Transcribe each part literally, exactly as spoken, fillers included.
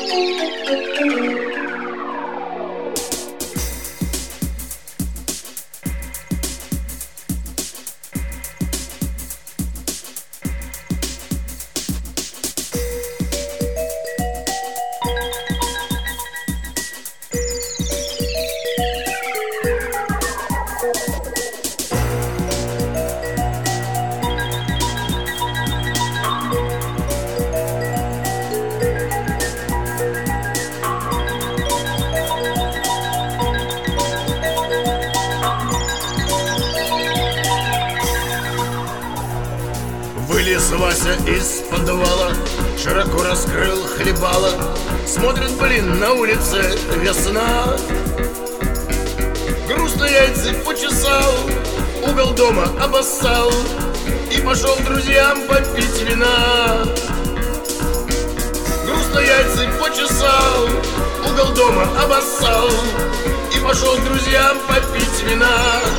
Вылез Вася из подвала, широко раскрыл хлебало. Смотрит, блин, на улице весна. Грустно яйца почесал, угол дома обоссал и пошел к друзьям попить вина. Грустно яйца почесал, угол дома обоссал и пошел к друзьям попить вина.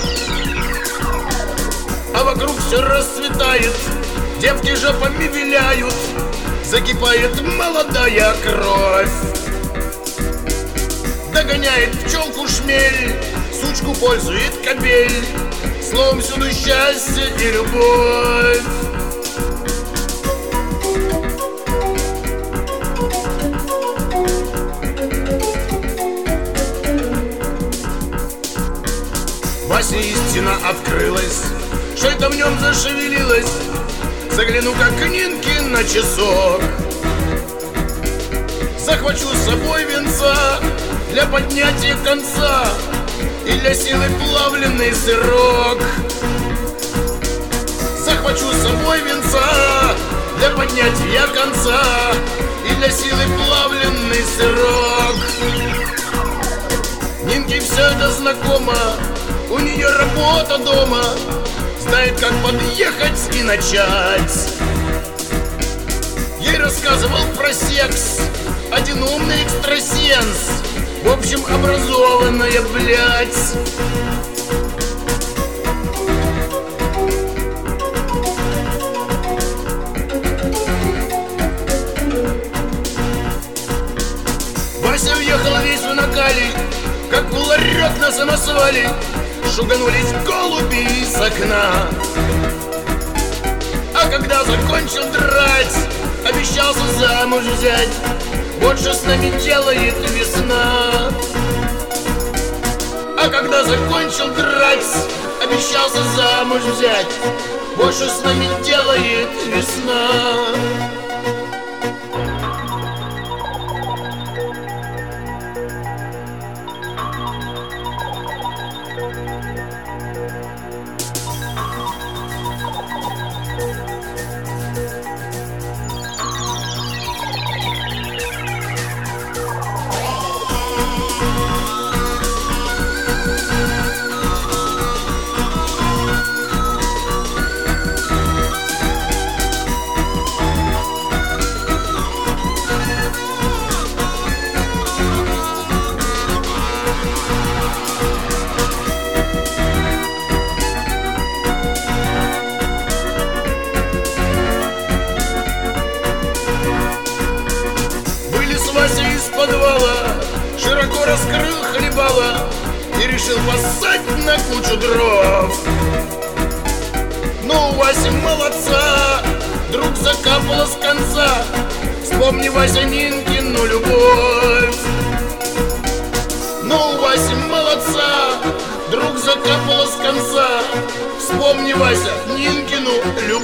А вокруг все расцветает, девки жопами виляют, закипает молодая кровь. Догоняет пчелку шмель, сучку пользует кобель, словом всюду счастье и любовь. Васе истина открылась, что это в нем зашевелилось. Загляну-ка к Нинке на часок, захвачу с собой венца для поднятия конца и для силы плавленый сырок. Захвачу с собой венца для поднятия конца и для силы плавленый сырок. Нинке все это знакомо, у нее работа дома, знает, как подъехать и начать. Ей рассказывал про секс один умный экстрасенс, в общем, образованная, блядь. Вася въехал весь в накале, как ларек на самосвале. Шуганулись голуби с окна. А когда закончил драть, обещался замуж взять. Вот что с нами делает весна. А когда закончил драть, обещался замуж взять. Вот что с нами делает весна. Из подвала широко раскрыл хлебало и решил поссать на кучу дров. Но у Васи молодца вдруг закапало с конца. Вспомни, Вася, Нинкину любовь. Но у Васи молодца вдруг закапало с конца. Вспомни, Вася, Нинкину любовь.